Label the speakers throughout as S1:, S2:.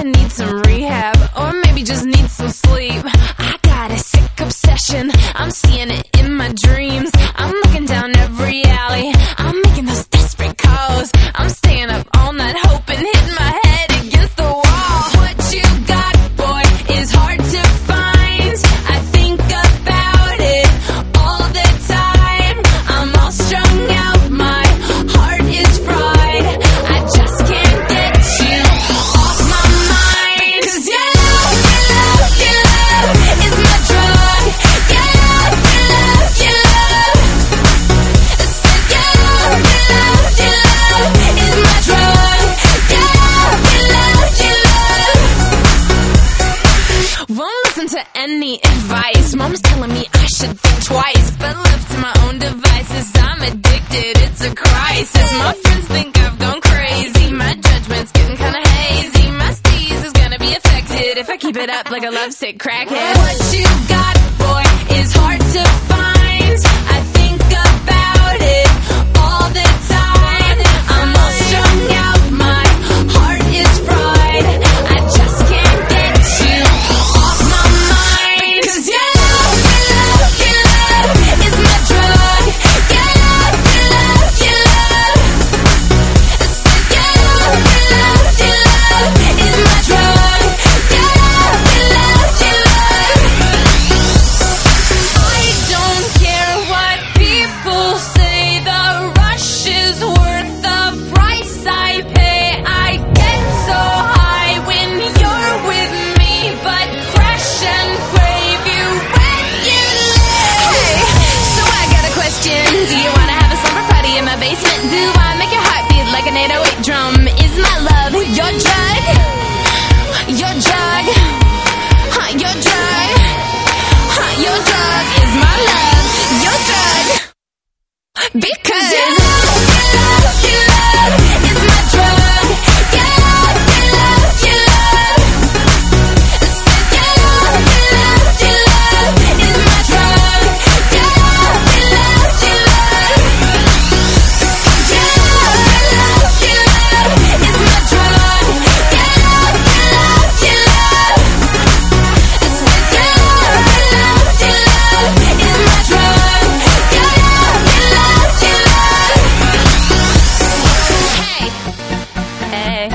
S1: I need some rehab, or maybe just need some sleep. I got a sick obsession, I'm seeing it in my dreams. I'm looking down every alley, I'm making those desperate calls. I'm staying up all night hoping, hitting my head against the wall. What you got, boy, is hard to find. I think about it all the time. I'm all strung out, my heart is fried. I just can't get you off my mind. 'Cause your love is my drug. Your love is my drug. Won't listen to any advice. Mom's telling me I should think twice, but left to my own devices, I'm addicted, it's a crisis. My friends think I've gone crazy, my judgment's getting kinda hazy. My steez is gonna be affected if I keep it up like a lovesick crackhead. What you got, boy, is hard to find. I think about it all the time. I'm all strung out, my heart is fried. I just can't get you off my mind. 'Cause your love is my drug. Your love is my drug. I don't care what people say, the rush is worth the price I pay. I get so high when you're with me, but crash and crave you when you leave. Hey, so I got a question. Do you wanna have a slumber party in my basement? Do I make your heart beat like an 808 drum? Is my love your drug? Your drug? Huh, your drug? Huh, your drug is my love. Your drug. Because your love is my drug. Your love is my drug. Hey.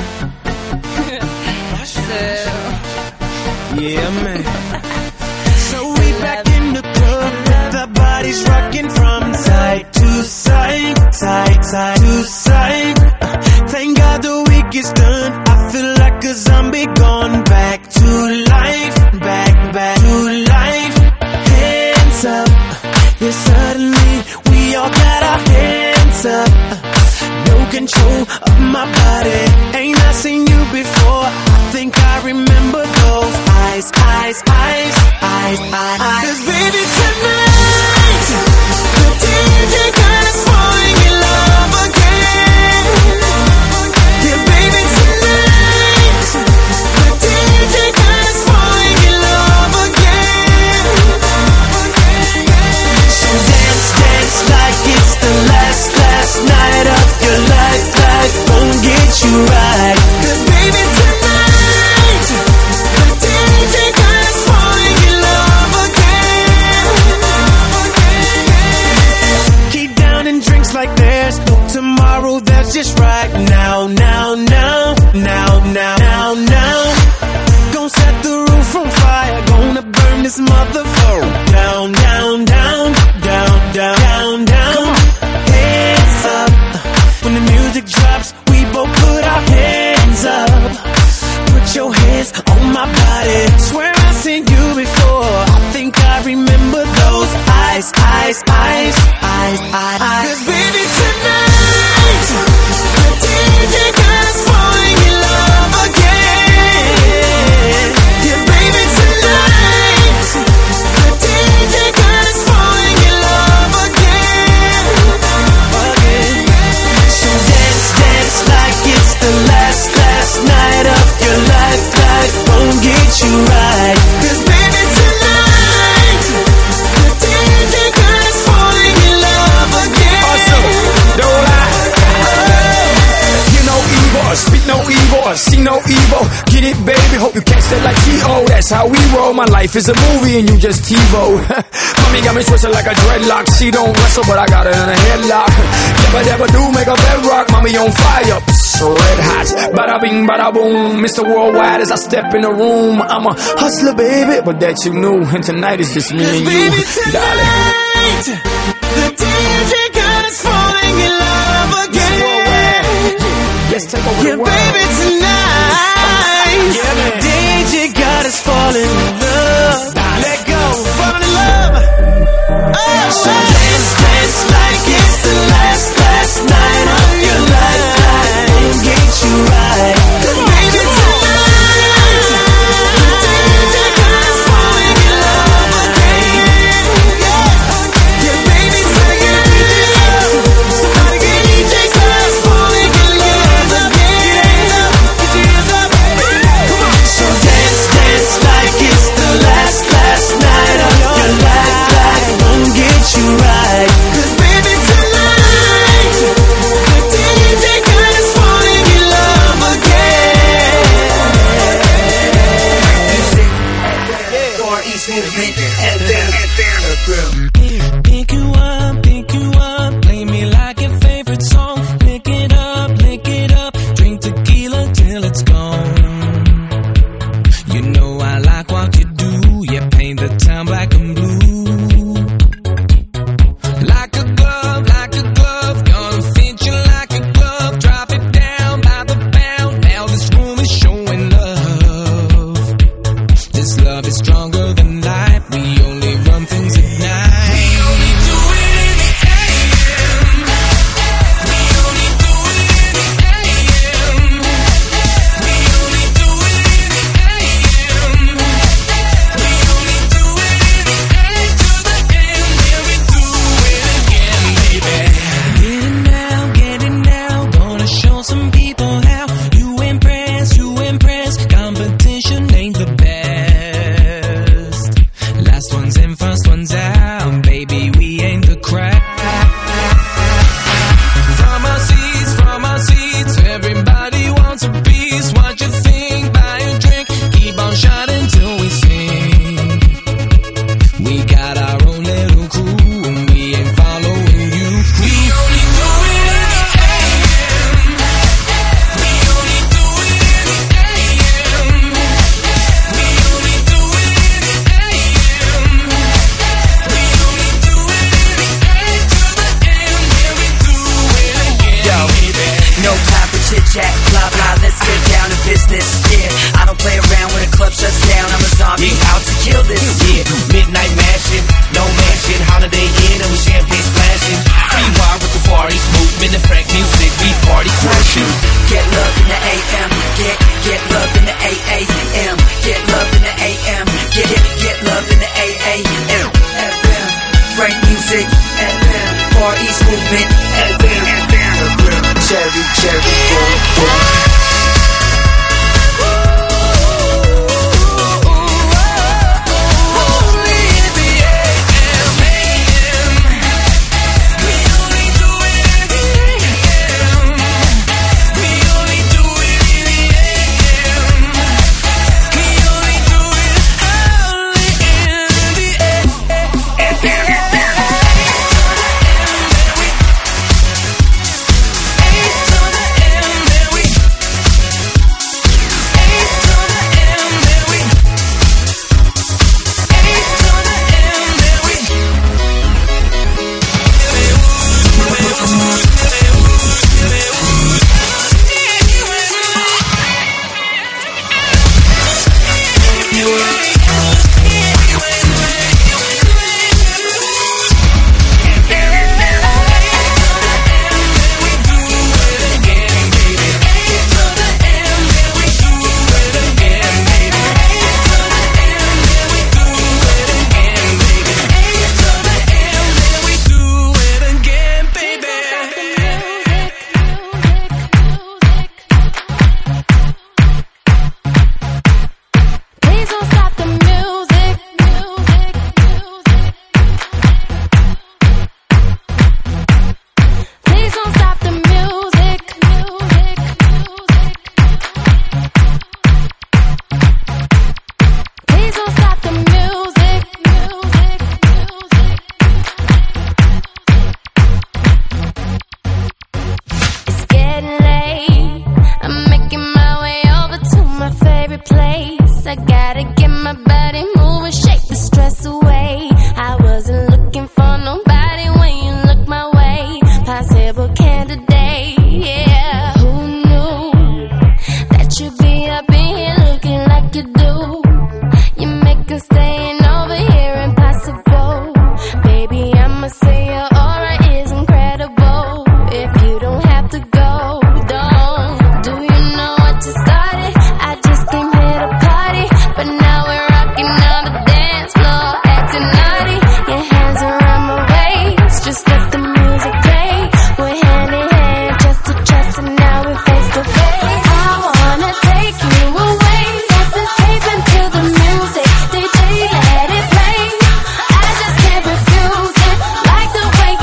S2: Yeah, man. So we back in the club with our bodies rocking from side to side, side to side. Thank God the week is done. I feel like a zombie gone back to life, back to life. Hands up, yeah, suddenly we all got our hands up. No control of my body. Ain't I seen you before? I think I remember those eyes. 'Cause baby, tonight the DJ got us falling in love again. Yeah, baby, tonight the DJ got us falling in love again. So dance like it's the last night of your life. Life won't get you right. 'Cause baby, tonight the DJ got us falling in love again. Keep downing drinks like there's no tomorrow. That's just right now. Gonna set the roof on fire. Gonna burn this motherfucker down. Hands up. When the music drops, we both put our hands up. Put your hands on my body. Swear I've seen you before. I think I remember those eyes. 'Cause baby, tonight the DJ got us falling in love again. Yeah, baby, tonight the DJ got us falling in love again. So dance like it's the last night of your life. Life won't get you right. 'Cause baby, tonight the DJ got us falling in love again.
S3: Also, don't lie. You know evil, speak no evil, see no evil. get it, baby? Hope you catch that like T.O. That's how we roll. My life is a movie and you just TiVo. Mommy got me twisted like a dreadlock. She don't wrestle, but I got her in a headlock. Never, never do make a bedrock. Mommy on fire, red hot. Bada bing, bada boom. Mr. Worldwide as I step in the room. I'm a hustler, baby, but that you knew. And tonight is just me and you, darling.
S2: The DJ God is falling in love again.
S3: Yes, take over
S2: yeah,
S3: the world.
S2: Baby, tonight,
S3: yeah,
S2: DJ God is falling in love. Let go, falling in love. Oh, so dance, dance like it's the last night of your life. Don't get you right. Baby, tonight, DJ God is falling in love again. Yeah, baby, somebody get a DJ love. Somebody get a DJ God falling in love again. So dance, dance like it's the last night of your life. Won't get you right. 'Cause baby, tonight, the DJ God is falling in love again.
S4: Far East Movement FM.
S2: Pick you up, play me like your favorite song. Lick it up, drink tequila till it's gone. You know I like what you do, you paint the town black and blue. Like a glove, gonna fit you like a glove. Drop it down by the pound, now this room is showing love. This love is stronger than life, we only run things at night. We only do it in the AM. We only do it in the AM. We only do it in the AM. We only do it in the A to the M, then we do it again, baby. Get it now, gonna show some people how you impress. Competition ain't the best. Last one's in, first one's out, baby, we ain't the crowd. From our seats, everybody wants a piece. What you think? Buy a drink, keep on shining till we sing. We got our own little crew, and we ain't following you. We only do it in the AM. We only do it in the AM. We only do it in the AM. We only do it in the A to the M, then we do it again.
S4: Yo, no time for chit chat, blah blah. Let's get down to business. Yeah, I don't play around when the club shuts down. I'm a zombie out to kill this. Yeah, midnight mashing, no mansion, holiday in and with champagne splashing. Meanwhile with the Far East Movement and Frank music, we party crashing. Get love in the AM, get love in the AAM, get love in the AM, get love in the AAM. FM, Frank music, FM, Far East Movement, FM. Cherry, boy.
S1: wanna say your aura is incredible. If you don't have to go, don't. Do you know what you started? I just came here to party, but now we're rocking on the dance floor, acting naughty. Your hands around my waist, just let the music play. We're hand in hand, chest to chest, and now we're face to face. I wanna take you away, let's escape into the music. DJ, let it play. I just can't refuse it. Like the way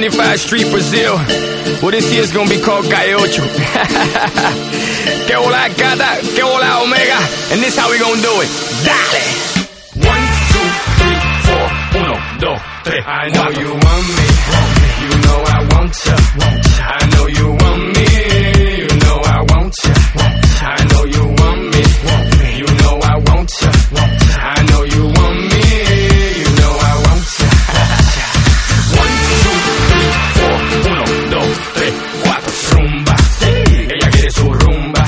S3: 25th Street, Brazil. Well, this year's gonna be called Calle Ocho. Que hola gata, que hola omega. And this how we gonna do it. Dale! 1, 2, 3, 4. 1, 2, 3. I know you want me. You know I want ya. I know you want me. You know I want ya. I know you want me. You know I want ya. I know you want me. You know I want ya. 1, 2, 3, 4. 1, 2, 3, 4. Rumba. Ella quiere su rumba.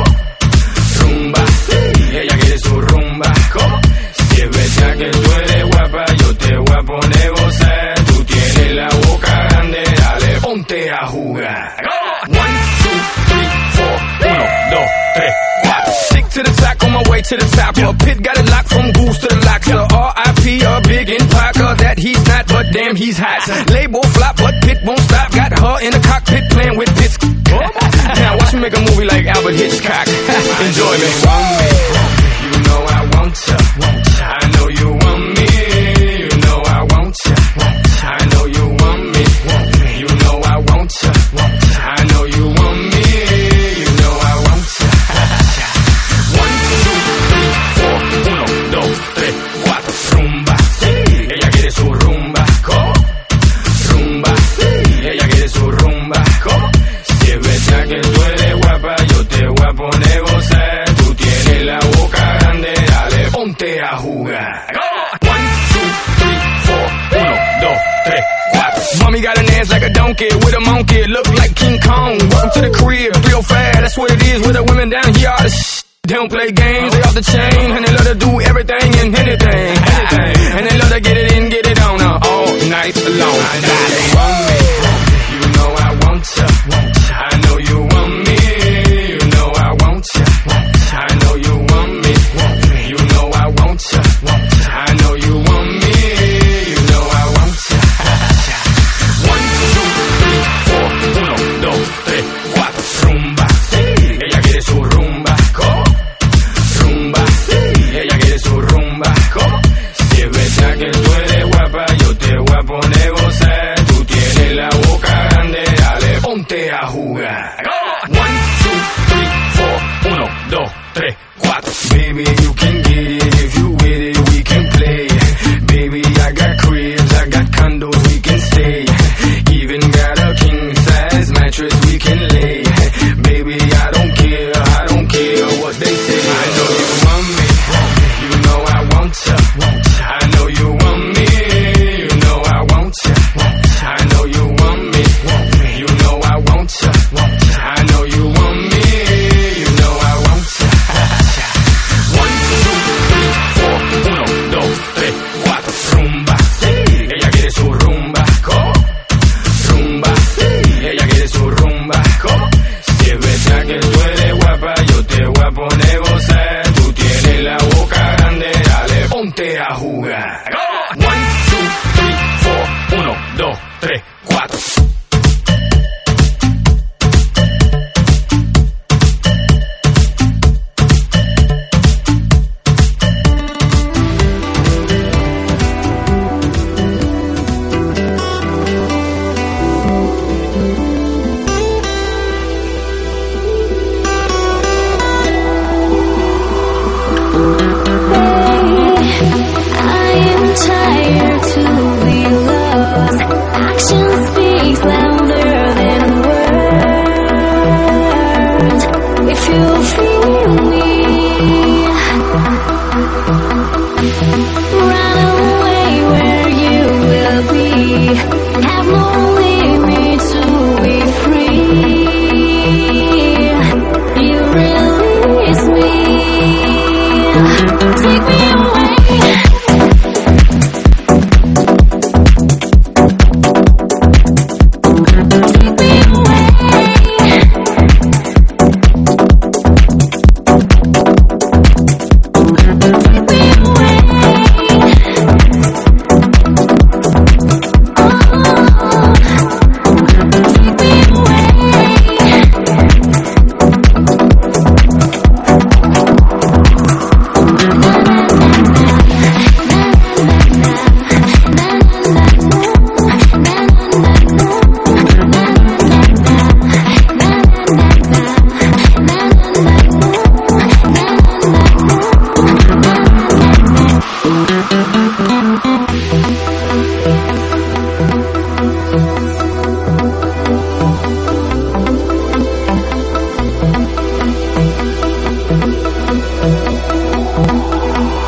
S3: Rumba. Ella quiere su rumba. Si es verdad que tú eres guapa, yo te voy a poner gozar. Tú tienes la boca grande, dale, ponte a jugar. 1, 2, 3, 4. 1, 2, 3, 4. Stick to the top, on my way to the top. A pit got it locked from goose to the lock. So R.I.P. a big impact, that he's not, but damn he's hot. Label flop, but Pit won't stop. Got her in the cockpit playing with bits. Now watch me make a movie like Albert Hitchcock. Enjoy me. You know I want ya. I know you want me. You know I want ya. I know you want me. You know I want ya. I know you want me. You know I want ya. 1, 2, 3, 4. 1, 2, 3, 4. Rumba. Ella quiere su rumba. Rumba. Ella quiere su rumba. Si es verdad que tú eres guapa, yo te voy a poner gozar. Tú tienes la boca grande, dale, ponte a jugar. 1, 2, 3, 4. 1, 2, 3, 4. Mommy got an ass like a donkey with a monkey, look like King Kong. Welcome to the crib, 305, that's what it is with the women down here. All the they don't play games, they off the chain, and they love to do everything and anything. And they love to get it in, get it on all night long. I know you want me, you know I want ya. I know you want me, you know I want ya. I know you want me, you know I want ya. I know you want me, you know I want ya. 1, 2, 3, 4. 1, 2, 3, 4. Rumba. Ella quiere su rumba. Rumba. Ella quiere su rumba. Si es verdad que tú eres guapa, yo te voy a poner gozar. Tú tienes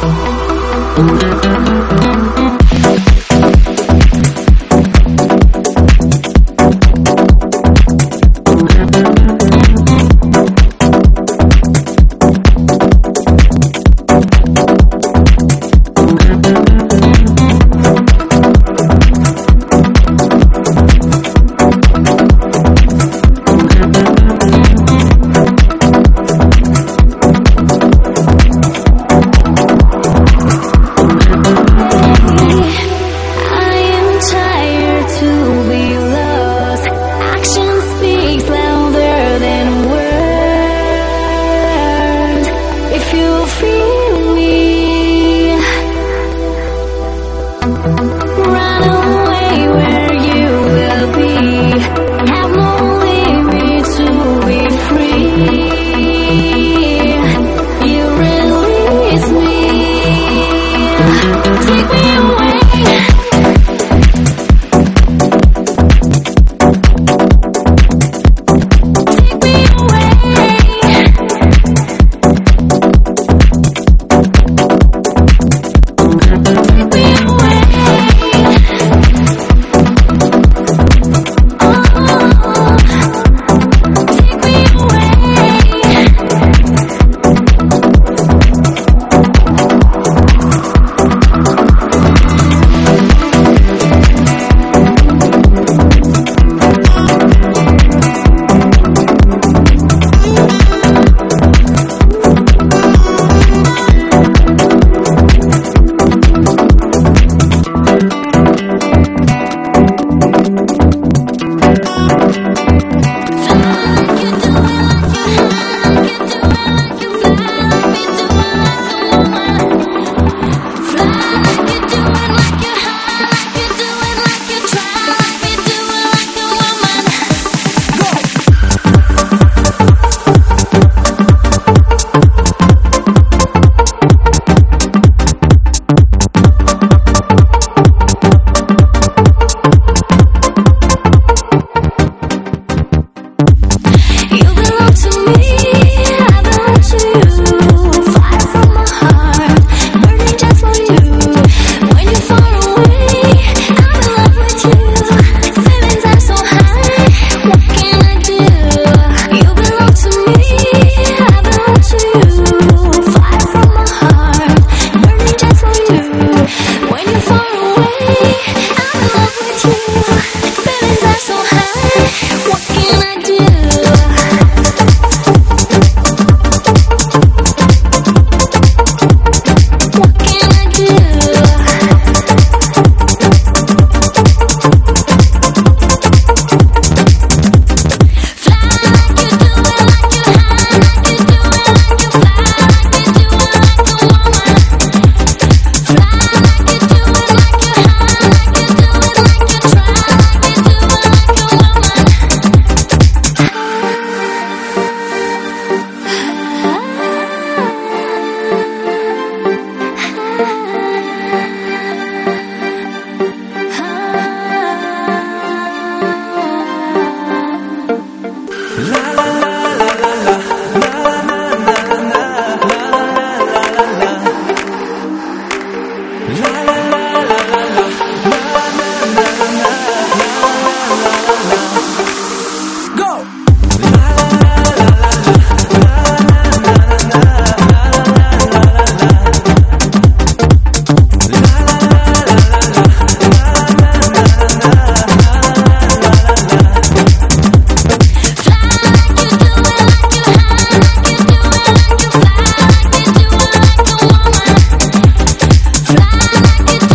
S1: Fly like you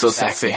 S3: so sexy.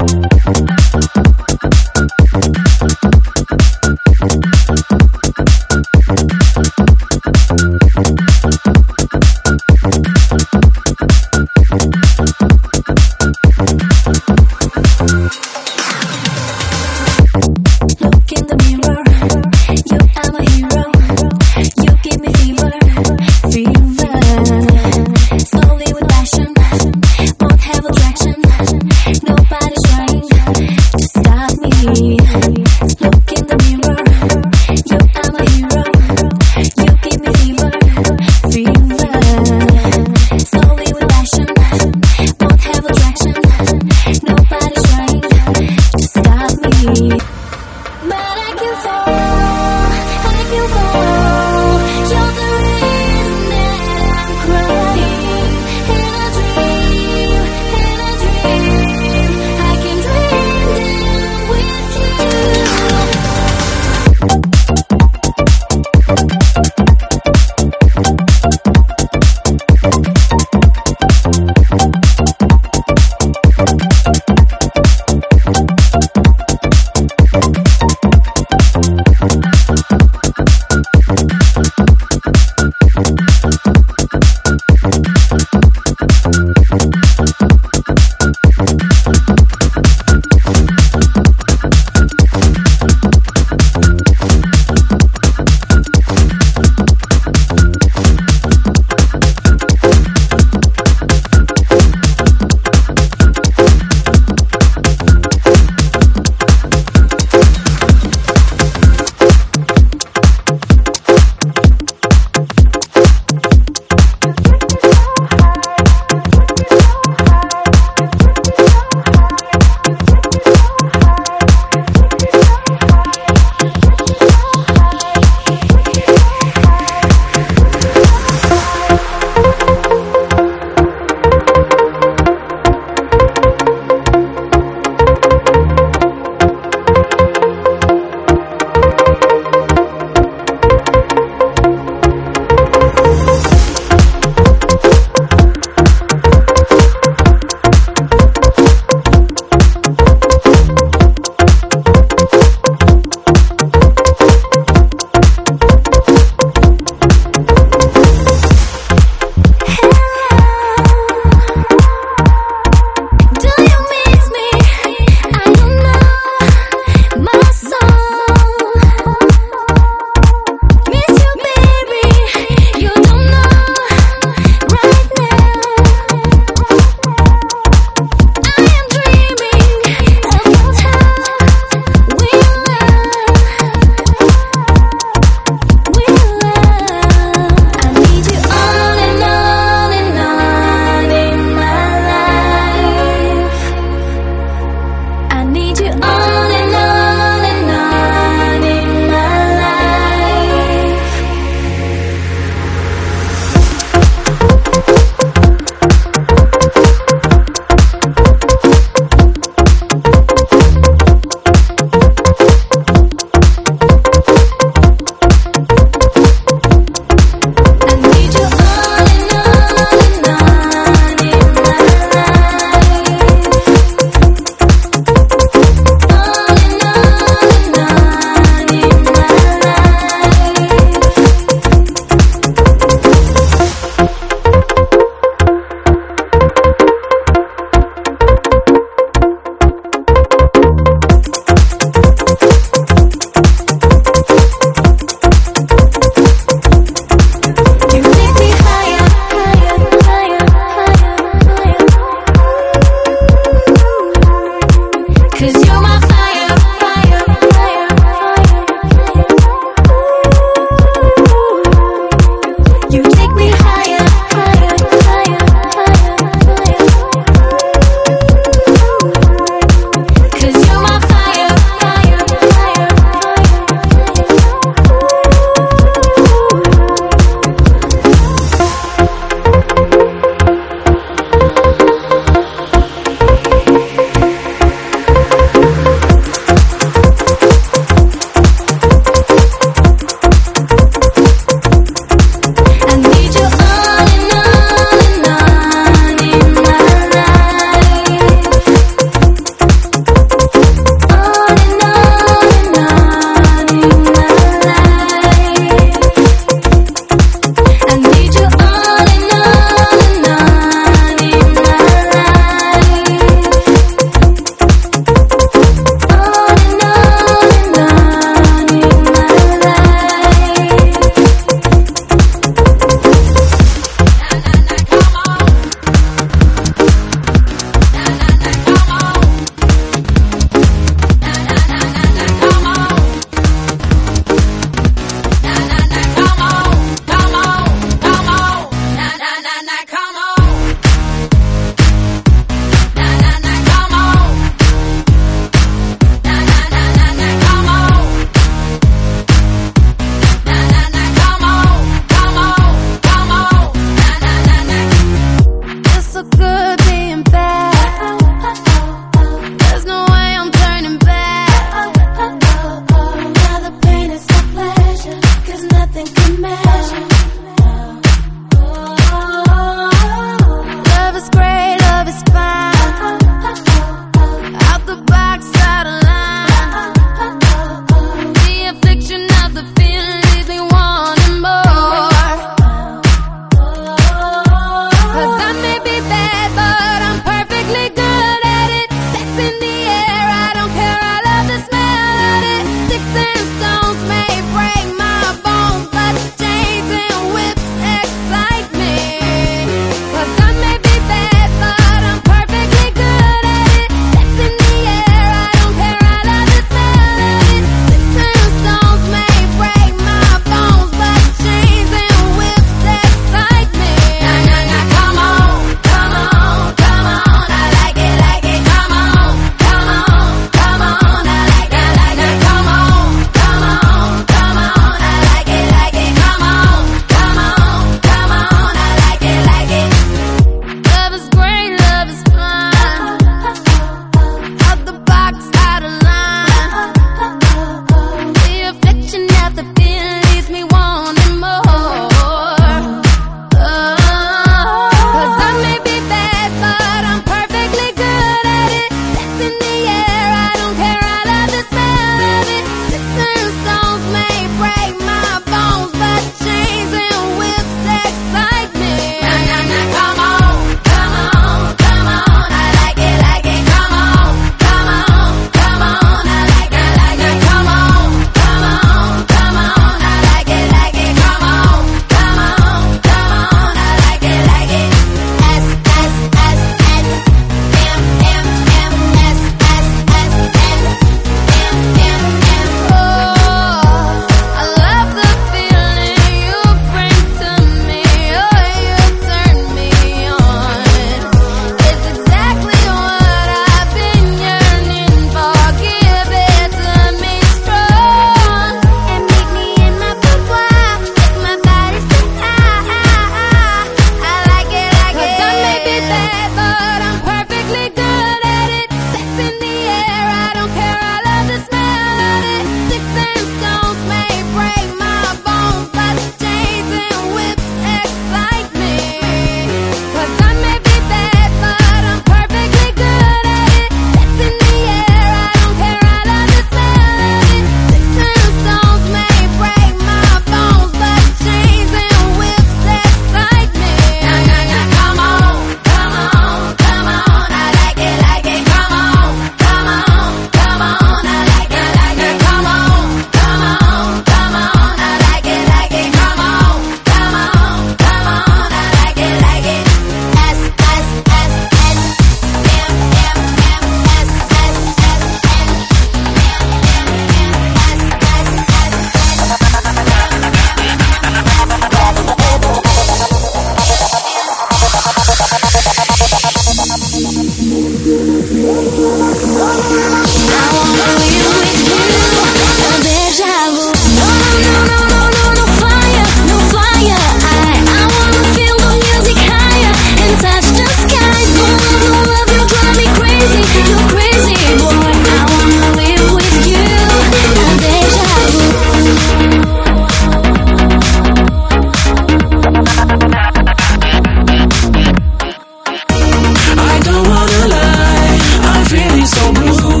S2: so blue.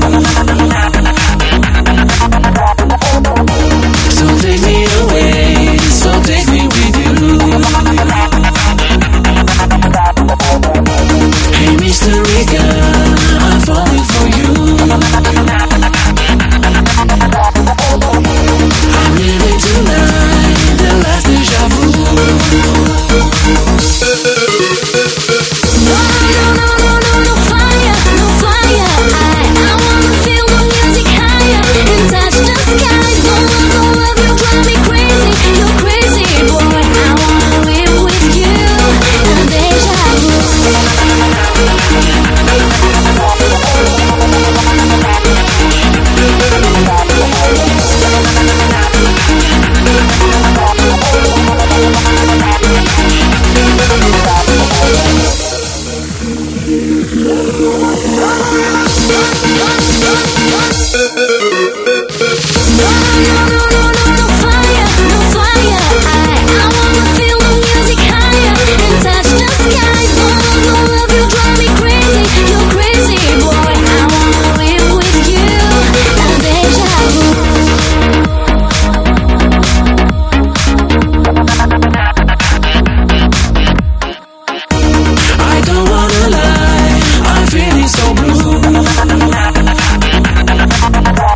S2: So take me away, so take me with you. Hey mystery girl, I'm falling for you. I'm living tonight, the last deja vu.
S1: No, fire. I wanna feel the music higher and touch the sky. Don't love you, drive me crazy. You're crazy, boy. I wanna live with you. And deja vu. No fire. I wanna feel the music higher and touch the sky. Don't love you, drive me crazy. You're crazy, boy. I wanna live with you. And deja vu.
S2: I don't wanna lie, I'm feeling so blue.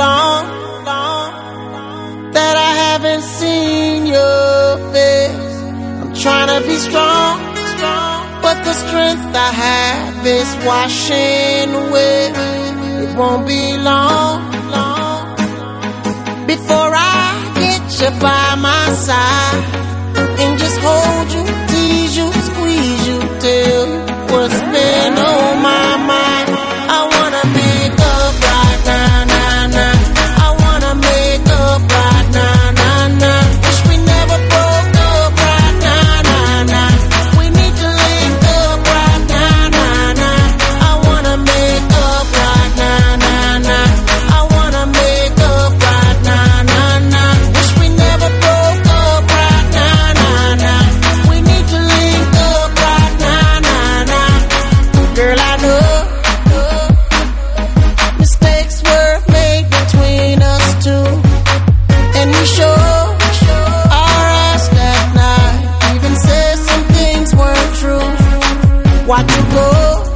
S5: long that I haven't seen your face. I'm trying to be strong, but the strength I have is washing away. It won't be long before I get you by my side and just hold you, tease you, squeeze you, tell you what's been on my mind. I wanna make up right now, nah, nah. I wanna make up right now, nah, nah. Wish we never broke up right now, nah, nah. We need to link up right now, nah, nah. I wanna make up right now, nah, nah. I wanna make up right now, nah, nah. Wish we never broke up right now, nah, nah. We need to link up right now, nah, nah. Girl, I know mistakes were made between us two, and we sure our ass that night even said some things weren't true. Why'd you go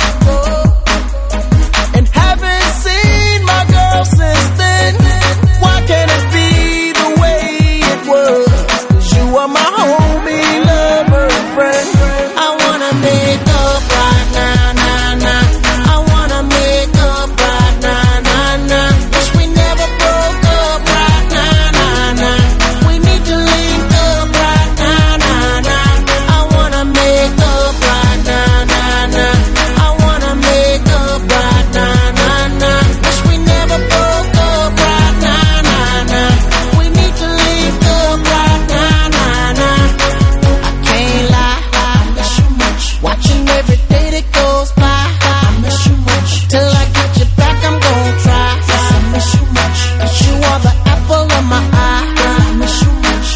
S5: and haven't seen my girl since then? Why can't it be the way it was? 'Cause you are my homie, lover, and friend. I wanna make up right now, nah, nah. I wanna make up right now, nah, nah. Wish we never broke up right now, nah, nah. We need to link up right now, nah, nah. I wanna make up right now, nah, nah. I wanna make up right now, nah, nah. Wish we never broke up right now, nah, nah. We need to link up right now, nah, nah. I can't lie, I miss you much. Watching every day that goes by, I miss you much. Till I get you back, I'm gon' try. I miss you much. 'Cause you are the apple of my eye. I miss you much.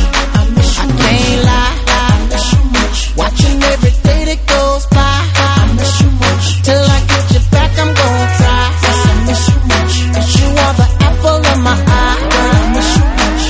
S5: I miss you. I can't lie, I miss you much. Watching every day that goes by, I miss you much. Till I get you back, I'm gon' try. I miss you much. 'Cause you are the apple of my eye. I miss you much.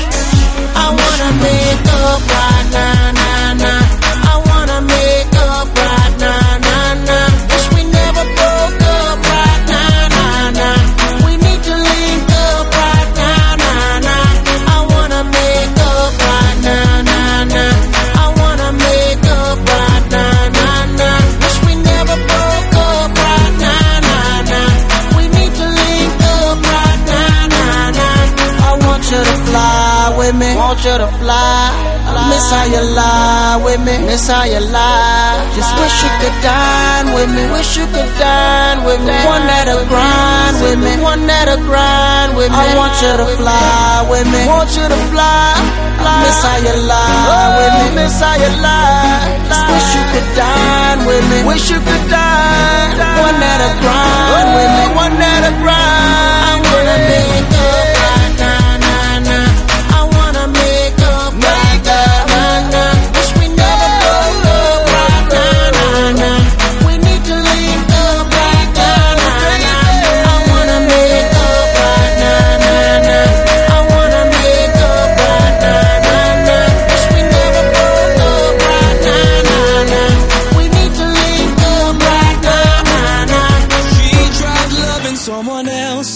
S5: I wanna make up right now, nah, nah. I wanna make up right now, nah, nah. Wish we never broke up right now, nah, nah. We need to link up right now, nah, nah. I wanna make up right now, nah, nah. I wanna make up right now, nah, nah. Wish we never broke up right now, nah, nah. We need to link up right now, nah, nah. I want you to fly with me, want you to fly. Miss how you lie with me, miss how you lie. Just wish you could dine with me, wish you could dine with me. One that'll grind with me, one that'll grind with me. I want you to fly with me, want you to fly. Miss how you lie with me, miss how you lie. Just wish you could dine with me, wish you could dine. One that'll grind with me, one that'll grind. I wanna make up right now, nah, nah. I wanna make up right now, nah, nah. Wish we never broke up right now, nah, nah. We need to link up right now, nah, nah. I wanna make up right now, nah, nah. I wanna make up right now, nah, nah. Wish we never broke up right now, nah, nah. We need to link up right now, nah, nah.
S2: She tried loving someone else,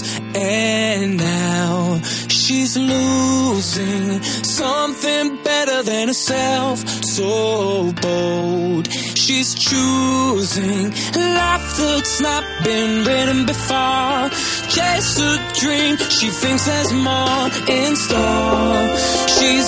S2: and now she's losing something better than herself. So bold, she's choosing life that's not been written before. Chase a dream, she thinks there's more in store. She's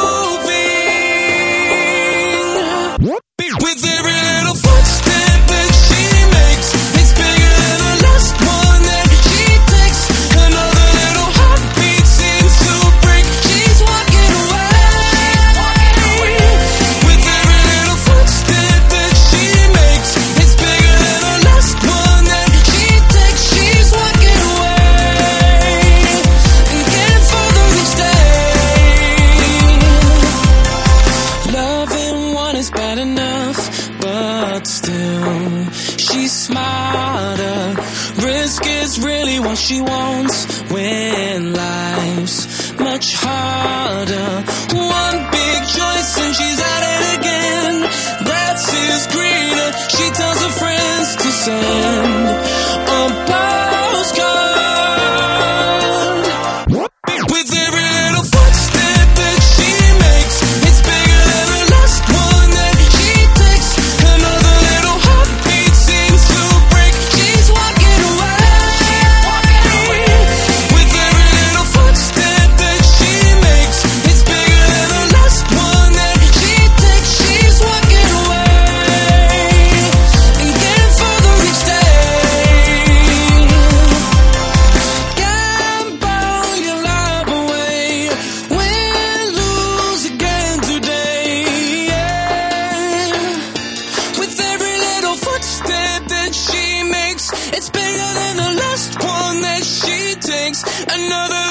S2: moving with every little footstep that she makes. It's bigger than the last one that she takes. Another little heartbeat seems to break. She's walking away with every little footstep that she makes. It's bigger than the last one that she takes. She's walking away and can't follow each day. Loving one is bad enough, but still she's smarter. Risk is really what she wants when life's much harder. One big choice and she's at it again. Grass is greener, she tells her friends to send a postcard. Another